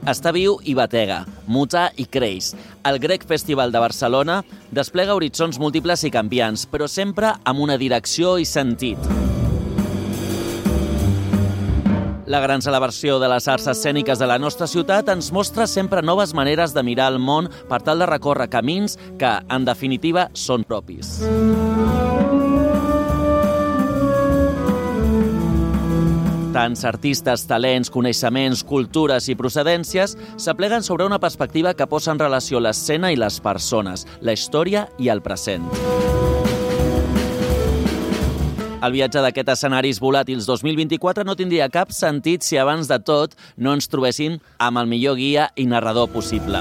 Està viu i batega, muta i creix. El Grec Festival de Barcelona desplega horitzons múltiples i canviants, però sempre amb una direcció i sentit. La gran celebració de les arts escèniques de la nostra ciutat ens mostra sempre noves maneres de mirar el món per tal de recórrer camins que, en definitiva, són propis. Tants artistes, talents, coneixements, cultures i procedències s'apleguen sobre una perspectiva que posa en relació l'escena i les persones, la història i el present. El viatge d'aquest escenaris volàtils 2024 no tindria cap sentit si abans de tot no ens trobéssim amb el millor guia i narrador possible.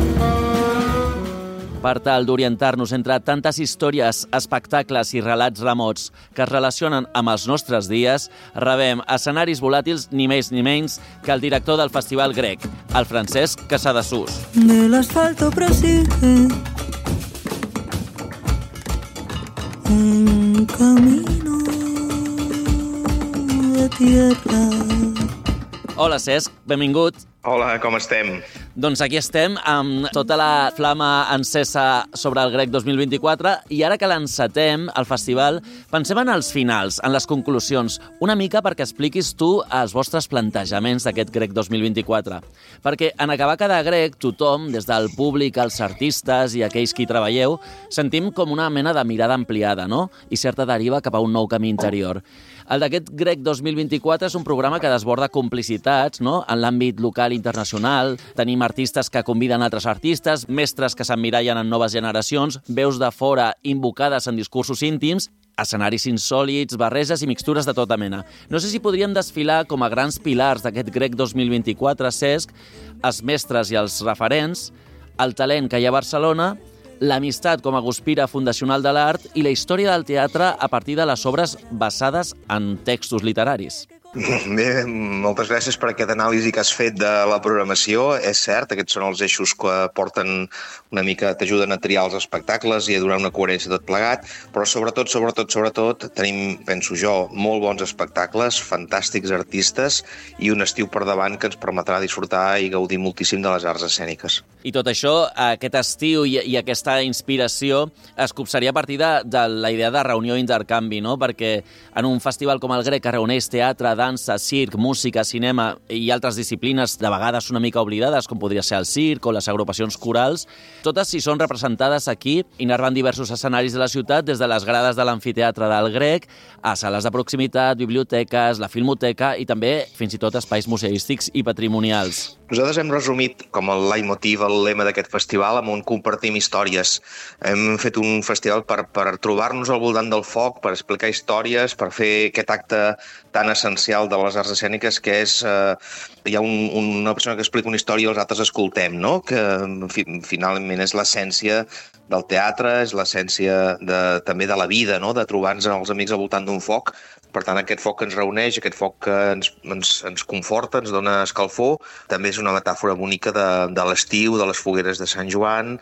Per tal d'orientar-nos entre tantes històries, espectacles i relats remots que es relacionen amb els nostres dies, rebem escenaris volàtils ni més ni menys que el director del Festival Grec, el Francesc Casadesús. Del asfalto prosigue un camino de tierra. Hola, Cesc, benvingut. Hola, com estem? Doncs aquí estem amb tota la flama encesa sobre el Grec 2024 i ara que l'encetem, el festival, pensem en els finals, en les conclusions, una mica perquè expliquis tu els vostres plantejaments d'aquest Grec 2024. Perquè en acabar cada Grec, tothom, des del públic, els artistes i aquells que hi treballeu, sentim com una mena de mirada ampliada, no? I certa deriva cap a un nou camí interior. El d'aquest Grec 2024 és un programa que desborda complicitats, no?, en l'àmbit local i internacional. Tenim artistes que conviden altres artistes, mestres que s'emmirallen en noves generacions, veus de fora invocades en discursos íntims, escenaris insòlits, barreges i mixtures de tota mena. No sé si podríem desfilar com a grans pilars d'aquest Grec 2024, Cesc, els mestres i els referents, el talent que hi ha a Barcelona, l'amistat com a guspira fundacional de l'art i la història del teatre a partir de les obres basades en textos literaris. Bé, moltes gràcies per aquest anàlisi que has fet de la programació. És cert, aquests són els eixos que porten una mica, t'ajuden a triar els espectacles i a donar una coherència tot plegat, però sobretot, tenim, penso jo, molt bons espectacles, fantàstics artistes i un estiu per davant que ens permetrà disfrutar i gaudir moltíssim de les arts escèniques. I tot això, aquest estiu i aquesta inspiració es copsaria a partir de la idea de reunió i intercanvi, no? Perquè en un festival com el Grec que reuneix teatre, dansa, circ, música, cinema i altres disciplines de vegades una mica oblidades, com podria ser el circ o les agrupacions corals, totes si són representades aquí, innervant diversos escenaris de la ciutat, des de les grades de l'amfiteatre del Grec, a sales de proximitat, biblioteques, la filmoteca i també, fins i tot, espais museístics i patrimonials. Nosaltres hem resumit com el leitmotiv, el lema d'aquest festival, amb un compartim històries. Hem fet un festival per trobar-nos al voltant del foc, per explicar històries, per fer aquest acte tan essencial de les arts escèniques, que és... hi ha una persona que explica una història i els altres escoltem, no? Que finalment és l'essència del teatre, és l'essència també de la vida, no? De trobar-nos els amics al voltant d'un foc. Per tant, aquest foc que ens reuneix, aquest foc que ens conforta, ens dona escalfor, també és una metàfora bonica de l'estiu, de les fogueres de Sant Joan,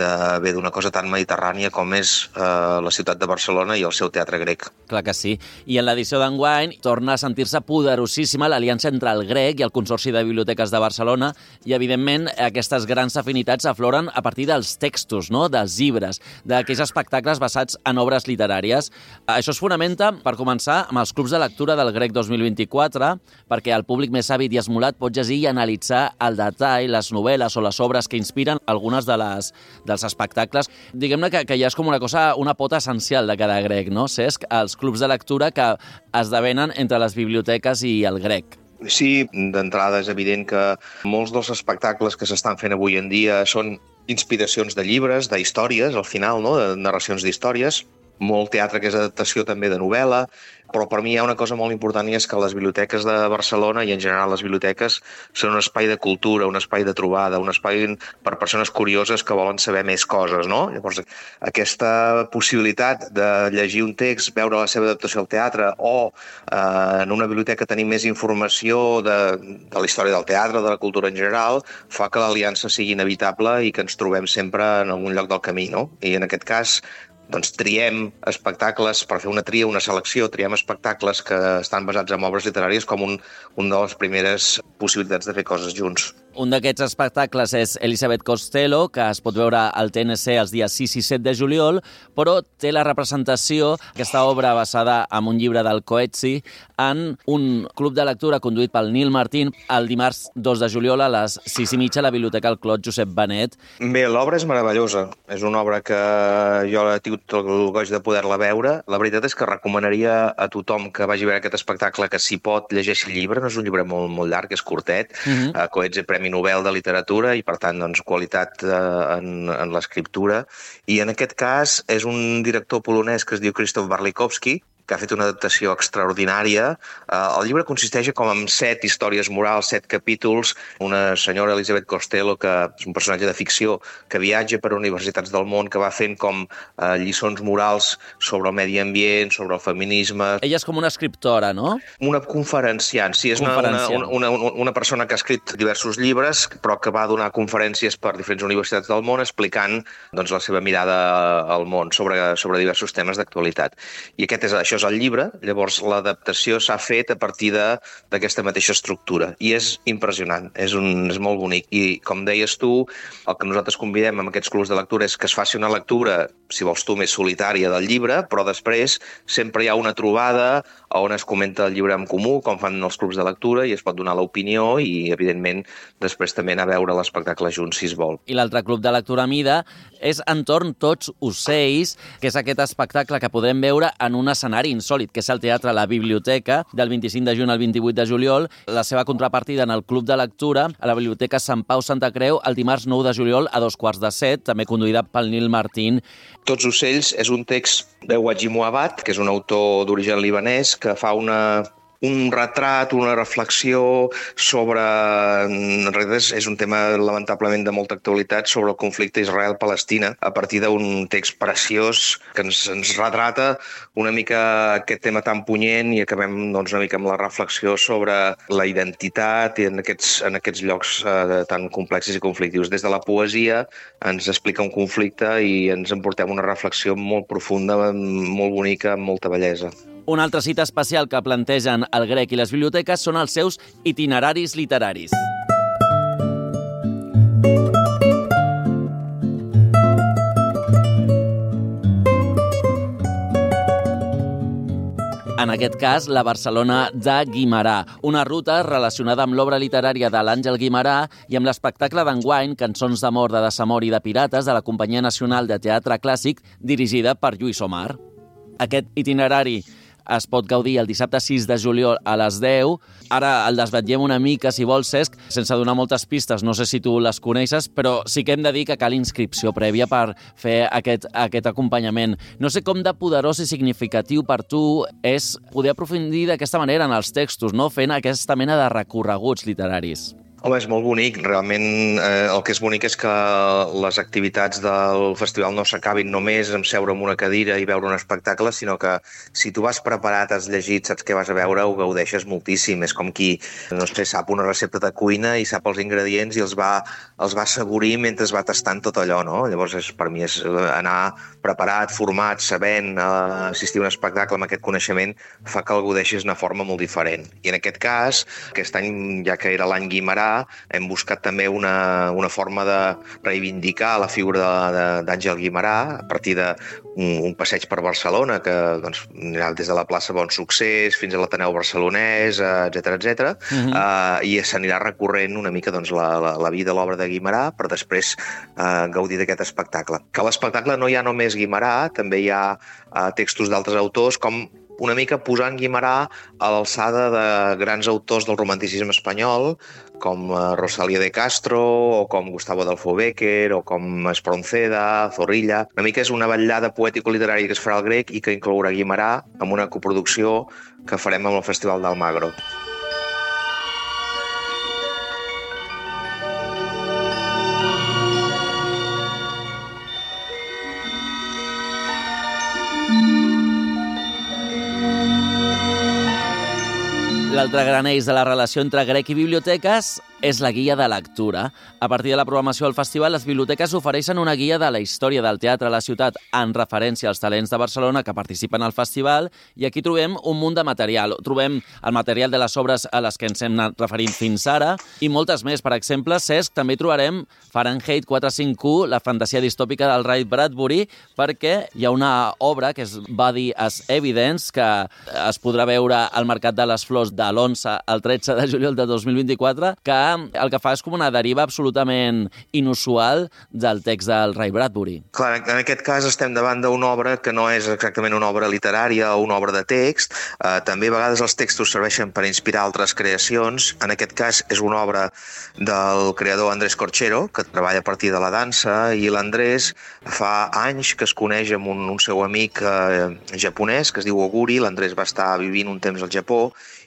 d'una cosa tan mediterrània com és la ciutat de Barcelona i el seu teatre grec. Clar que sí. I en l'edició d'enguany torna a sentir-se poderosíssima l'aliança entre el Grec i el Consorci de Biblioteques de Barcelona i, evidentment, aquestes grans afinitats afloren a partir dels textos, no?, dels llibres, d'aquells espectacles basats en obres literàries. Això es fonamenta, per començar, amb els clubs de lectura del Grec 2024, perquè el públic més àvid i esmolat pot llegir i analitzar al detall les novel·les o les obres que inspiren algunes dels espectacles. Diguem-ne que ja és com una pota essencial de cada Grec, no, Cesc? Els clubs de lectura que esdevenen entre les biblioteques i el Grec. Sí, d'entrada és evident que molts dels espectacles que s'estan fent avui en dia són inspiracions de llibres, d'històries, al final, no?, de narracions d'històries, molt teatre que és adaptació també de novel·la, però per mi hi ha una cosa molt important i és que les biblioteques de Barcelona i en general les biblioteques són un espai de cultura, un espai de trobada, un espai per persones curioses que volen saber més coses, no? Llavors, aquesta possibilitat de llegir un text, veure la seva adaptació al teatre o en una biblioteca tenir més informació de la història del teatre, de la cultura en general, fa que l'aliança sigui inevitable i que ens trobem sempre en algun lloc del camí, no? I en aquest cas, doncs triem espectacles, per fer una selecció, triem espectacles que estan basats en obres literàries com una de les primeres possibilitats de fer coses junts. Un d'aquests espectacles és Elizabeth Costello, que es pot veure al TNC els dies 6 i 7 de juliol, però té la representació, aquesta obra basada en un llibre del Coetzee, en un club de lectura conduït pel Nil Martín el dimarts 2 de juliol a les 6:30 a la Biblioteca El Clot Josep Benet. Bé, l'obra és meravellosa. És una obra que jo he tingut el goig de poder-la veure. La veritat és que recomanaria a tothom que vagi a veure aquest espectacle que, si pot, llegeixi el llibre. No és un llibre molt llarg, és curtet. Coetzee, Premi Nobel de Literatura, i per tant, doncs, qualitat en l'escriptura. I en aquest cas és un director polonès que es diu Krzysztof Barlikowski, que ha fet una adaptació extraordinària. El llibre consisteix com en 7 històries morals, 7 capítols. Una senyora, Elizabeth Costello, que és un personatge de ficció, que viatja per universitats del món, que va fent com lliçons morals sobre el medi ambient, sobre el feminisme. Ella és com una escriptora, no? Una conferenciant, sí, és una persona que ha escrit diversos llibres, però que va donar conferències per diferents universitats del món explicant, doncs, la seva mirada al món sobre diversos temes d'actualitat. I això és el llibre, llavors l'adaptació s'ha fet a partir d'aquesta mateixa estructura, i és impressionant, és molt bonic. I, com deies tu, el que nosaltres convidem amb aquests clubs de lectura és que es faci una lectura, si vols tu, més solitària del llibre, però després sempre hi ha una trobada on es comenta el llibre en comú, com fan els clubs de lectura, i es pot donar l'opinió i, evidentment, després també anar a veure l'espectacle junts, si es vol. I l'altre club de lectura mida és Entorn Tots Ocells, que és aquest espectacle que podem veure en un escenari insòlit, que és el Teatre La Biblioteca, del 25 de juny al 28 de juliol. La seva contrapartida en el Club de Lectura, a la Biblioteca Sant Pau Santa Creu, el dimarts 9 de juliol a 2:15, també conduïda pel Nil Martín. Tots ocells és un text de Wajid Mouawad, que és un autor d'origen libanès, que fa un retrat, una reflexió sobre... En realitat és un tema lamentablement de molta actualitat sobre el conflicte Israel-Palestina, a partir d'un text preciós que ens retrata una mica aquest tema tan punyent, i acabem, doncs, una mica amb la reflexió sobre la identitat i en aquests llocs tan complexos i conflictius. Des de la poesia ens explica un conflicte i ens emportem una reflexió molt profunda, molt bonica, amb molta bellesa. Una altra cita especial que plantegen el Grec i les biblioteques són els seus itineraris literaris. En aquest cas, la Barcelona de Guimerà, una ruta relacionada amb l'obra literària de l'Àngel Guimerà i amb l'espectacle d'enguany Cançons d'amor, de desamor i de pirates de la Companyia Nacional de Teatre Clàssic, dirigida per Lluís Omar. Aquest itinerari es pot gaudir el dissabte 6 de juliol a les 10. Ara el desvetllem una mica, si vols, Cesc, sense donar moltes pistes. No sé si tu les coneixes, però sí que hem de dir que cal inscripció prèvia per fer aquest acompanyament. No sé com de poderós i significatiu per tu és poder aprofundir d'aquesta manera en els textos, no? Fent aquesta mena de recorreguts literaris. Home, és molt bonic. Realment el que és bonic és que les activitats del festival no s'acabin només amb seure en una cadira i veure un espectacle, sinó que si tu vas preparat, has llegit, saps què vas a veure, ho gaudeixes moltíssim. És com qui, no sé, sap una recepta de cuina i sap els ingredients i els va assaborir mentre es va tastant tot allò, no? Llavors, per mi és anar preparat, format, sabent, assistir a un espectacle amb aquest coneixement, fa que el gaudeixis d'una forma molt diferent. I en aquest cas, aquest any, ja que era l'any Guimerà, hem buscat també una forma de reivindicar la figura d'Àngel Guimerà a partir d'un passeig per Barcelona que, doncs, anirà des de la plaça Bon Succés fins a l'Ateneu Barcelonès, etc. I s'anirà recorrent una mica, doncs, la vida, l'obra de Guimerà, per després gaudir d'aquest espectacle. Que a l'espectacle no hi ha només Guimerà, també hi ha textos d'altres autors, com una mica posant Guimerà a l'alçada de grans autors del romanticisme espanyol, com Rosalía de Castro, o com Gustavo Adolfo Bécquer, o com Espronceda, Zorrilla. Una mica és una vetllada poètico-literària que es farà al Grec i que inclourà Guimerà amb una coproducció que farem amb el Festival d'Almagro. L'altre gran eix de la relació entre Grec i biblioteques és la guia de lectura. A partir de la programació del festival, les biblioteques ofereixen una guia de la història del teatre a la ciutat en referència als talents de Barcelona que participen al festival, i aquí trobem un munt de material. Trobem el material de les obres a les que ens hem anat referint fins ara i moltes més. Per exemple, Cesc, també trobarem Fahrenheit 451, la fantasia distòpica del Ray Bradbury, perquè hi ha una obra que és Body as Evidence, que es podrà veure al Mercat de les Flors de l'11 al 13 de juliol de 2024, que el que fa és com una deriva absolutament inusual del text del Ray Bradbury. Clar, en aquest cas estem davant d'una obra que no és exactament una obra literària o una obra de text. També a vegades els textos serveixen per inspirar altres creacions. En aquest cas és una obra del creador Andrés Corchero, que treballa a partir de la dansa, i l'Andrés fa anys que es coneix amb un seu amic japonès que es diu Oguri. L'Andrés va estar vivint un temps al Japó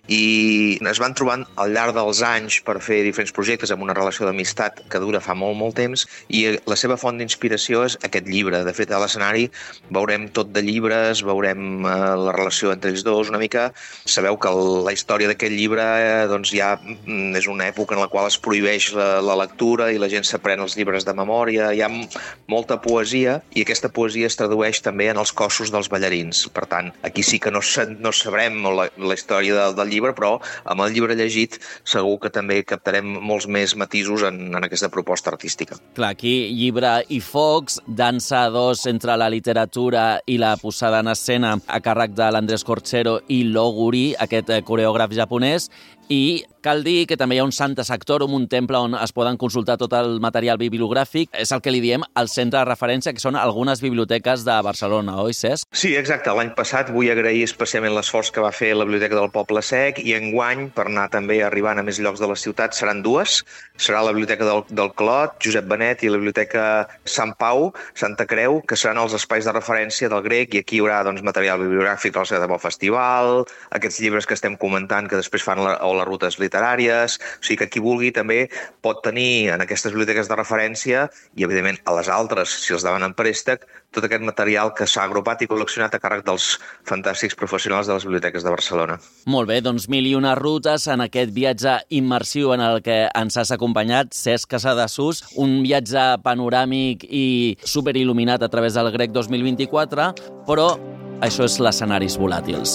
i es van trobant al llarg dels anys per fer diferents projectes amb una relació d'amistat que dura fa molt temps, i la seva font d'inspiració és aquest llibre. De fet, a l'escenari veurem tot de llibres, veurem la relació entre ells dos una mica. Sabeu que la història d'aquest llibre doncs ja és una època en la qual es prohibeix la lectura i la gent s'aprèn els llibres de memòria. Hi ha molta poesia i aquesta poesia es tradueix també en els cossos dels ballarins. Per tant, aquí sí que no sabrem la història del llibre, però amb el llibre llegit segur que també captarem molts més matisos en aquesta proposta artística. Clar, aquí llibre i focs, dansa a dos entre la literatura i la posada en escena a càrrec de l'Andrés Corchero i l'Oguri, aquest coreògraf japonès, i cal dir que també hi ha un Santa Sectorum, un temple on es poden consultar tot el material bibliogràfic. És el que li diem el centre de referència, que són algunes biblioteques de Barcelona, oi, Cesc? Sí, exacte. L'any passat vull agrair especialment l'esforç que va fer la Biblioteca del Poble Sec, i enguany, per anar també arribant a més llocs de la ciutat, seran dues. Serà la Biblioteca del Clot, Josep Benet, i la Biblioteca Sant Pau, Santa Creu, que seran els espais de referència del grec, i aquí hi haurà material bibliogràfic relacionat amb el festival, aquests llibres que estem comentant que després fan les rutes literàries. O sigui que qui vulgui també pot tenir en aquestes biblioteques de referència, i evidentment a les altres, si els demanen préstec, tot aquest material que s'ha agrupat i col·leccionat a càrrec dels fantàstics professionals de les biblioteques de Barcelona. Molt bé, doncs 1001 rutes en aquest viatge immersiu en el que ens has acompanyat, Cesc Casadesús, un viatge panoràmic i superil·luminat a través del Grec 2024, però això és l'Escenaris Volàtils.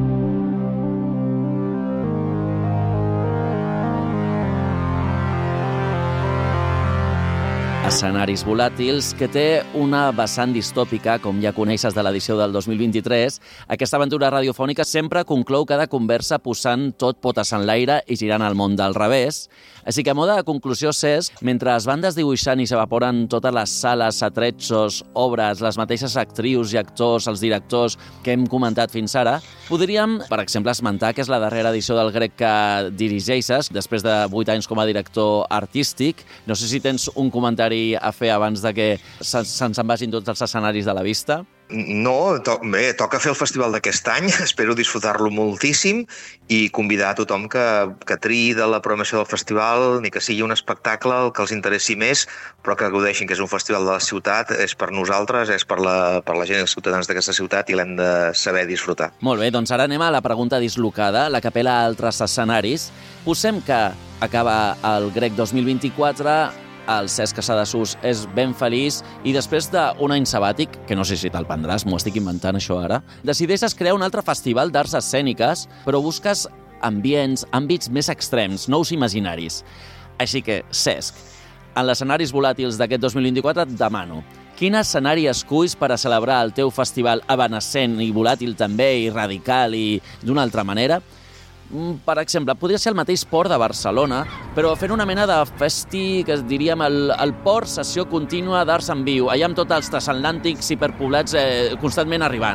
Escenaris Volàtils, que té una vessant distòpica, com ja coneixes de l'edició del 2023. Aquesta aventura radiofònica sempre conclou cada conversa posant tot potes en l'aire i girant el món del revés. Així que, a mode de conclusió, Cesc, mentre es van desdibuixant i s'evaporen totes les sales, atretxos, obres, les mateixes actrius i actors, els directors que hem comentat fins ara, podríem, per exemple, esmentar que és la darrera edició del Grec que dirigeixes, després de 8 anys com a director artístic. No sé si tens un comentari a fer abans de que se'ns en vagin tots els escenaris de la vista. No, toca fer el festival d'aquest any, espero disfrutar-lo moltíssim i convidar a tothom que triï de la programació del festival, ni que sigui un espectacle el que els interessi més, però que gaudeixin, que és un festival de la ciutat, és per nosaltres, és per la gent i els ciutadans d'aquesta ciutat, i l'hem de saber disfrutar. Molt bé, doncs ara anem a la pregunta dislocada, la capela a altres escenaris. Posem que acaba el Grec 2024, el Cesc Casadesús és ben feliç i després d'un any sabàtic, que no sé si te'l prendràs, m'ho estic inventant això ara, decideixes crear un altre festival d'arts escèniques, però busques àmbits més extrems, nous imaginaris. Així que, Cesc, en els escenaris volàtils d'aquest 2024 et demano, quin escenari esculls per a celebrar el teu festival evanescent i volàtil també, i radical i d'una altra manera? Per exemple, podria ser el mateix port de Barcelona, però fent una mena de festi, que diríem el port sessió contínua d'arts en viu, allà amb tots els transatlàntics hiperpoblats constantment arribant.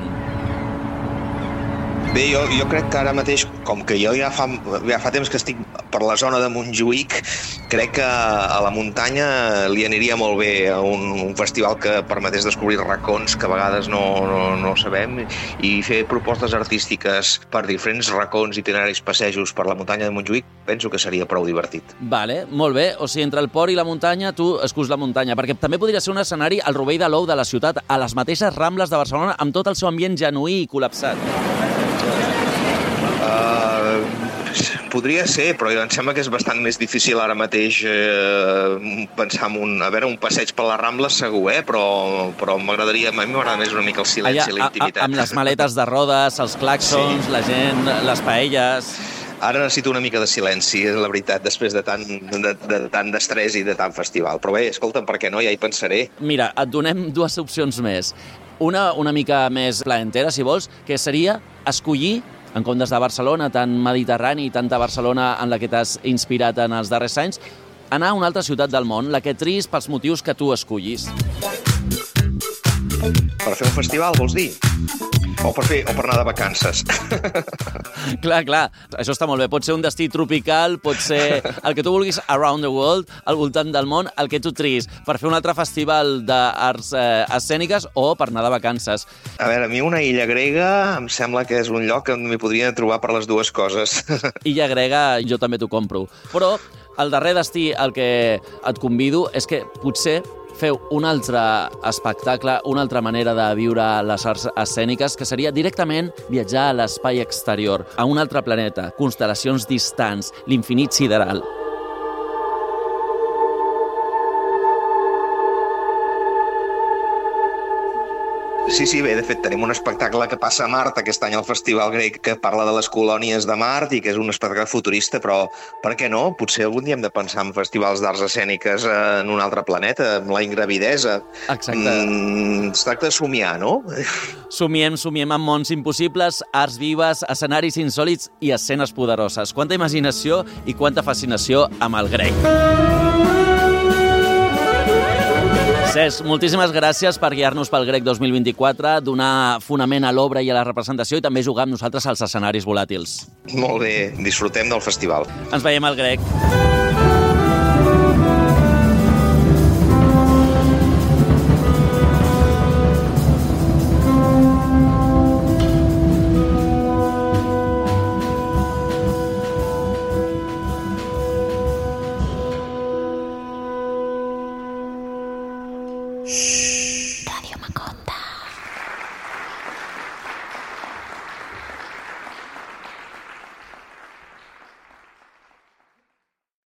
Bé, jo crec que ara mateix, com que jo ja fa temps que estic per la zona de Montjuïc, crec que a la muntanya li aniria molt bé un festival que permetés descobrir racons que a vegades no sabem, i fer propostes artístiques per diferents racons, itineraris, passejos per la muntanya de Montjuïc, penso que seria prou divertit. Vale, molt bé. O sigui, entre el port i la muntanya, tu esculls la muntanya, perquè també podria ser un escenari al rovell de l'ou de la ciutat, a les mateixes Rambles de Barcelona, amb tot el seu ambient genuí i col·lapsat. Podria ser, però em sembla que és bastant més difícil ara mateix pensar en un passeig per les Rambles segur, però m'agradaria, a mi m'agrada més una mica el silenci i la intimitat. Amb les maletes de rodes, els claxons, sí. La gent, les paelles... Ara necessito una mica de silenci, la veritat, després de tant d'estrès i de tant festival. Però bé, escolta'm, per què no? Ja hi pensaré. Mira, et donem 2 opcions més. Una mica més plaentera, si vols, que seria escollir, en comptes de Barcelona, tan mediterrani i tanta Barcelona en la que t'has inspirat en els darrers anys, anar a una altra ciutat del món, la que triïs pels motius que tu escollis. Per fer un festival, vols dir? O per anar de vacances. Clar, això està molt bé. Pot ser un destí tropical, pot ser el que tu vulguis around the world, al voltant del món, el que tu triïs, per fer un altre festival d'arts escèniques o per anar de vacances. A veure, a mi una illa grega em sembla que és un lloc on m'hi podria trobar per les dues coses. Illa grega jo també t'ho compro. Però el darrer destí al que et convido és que potser feu un altre espectacle, una altra manera de viure les arts escèniques, que seria directament viatjar a l'espai exterior, a un altre planeta, constel·lacions distants, l'infinit sideral. Sí, bé, de fet, tenim un espectacle que passa a Mart aquest any al Festival Grec que parla de les colònies de Mart i que és un espectacle futurista, però per què no? Potser algun dia hem de pensar en festivals d'arts escèniques en un altre planeta, amb la ingravidesa. Exacte. Es tracta de somiar, no? Somiem amb mons impossibles, arts vives, escenaris insòlits i escenes poderoses. Quanta imaginació i quanta fascinació amb el grec. Cesc, moltíssimes gràcies per guiar-nos pel Grec 2024, donar fonament a l'obra i a la representació i també jugar amb nosaltres als escenaris volàtils. Molt bé, disfrutem del festival. Ens veiem al Grec.